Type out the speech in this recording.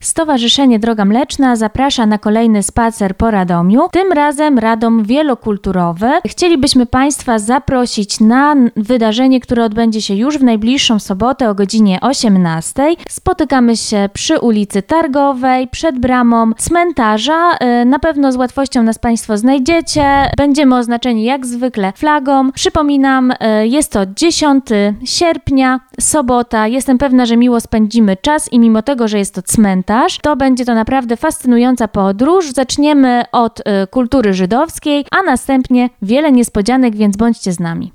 Stowarzyszenie Droga Mleczna zaprasza na kolejny spacer po Radomiu, tym razem Radom wielokulturowy. Chcielibyśmy Państwa zaprosić na wydarzenie, które odbędzie się już w najbliższą sobotę o godzinie 18. Spotykamy się przy ulicy Targowej, przed bramą cmentarza. Na pewno z łatwością nas Państwo znajdziecie. Będziemy oznaczeni jak zwykle flagą. Przypominam, jest to 10 sierpnia, sobota. Jestem pewna, że miło spędzimy czas i mimo tego, że jest to cmentarz, to będzie to naprawdę fascynująca podróż. Zaczniemy od kultury żydowskiej, a następnie wiele niespodzianek, więc bądźcie z nami.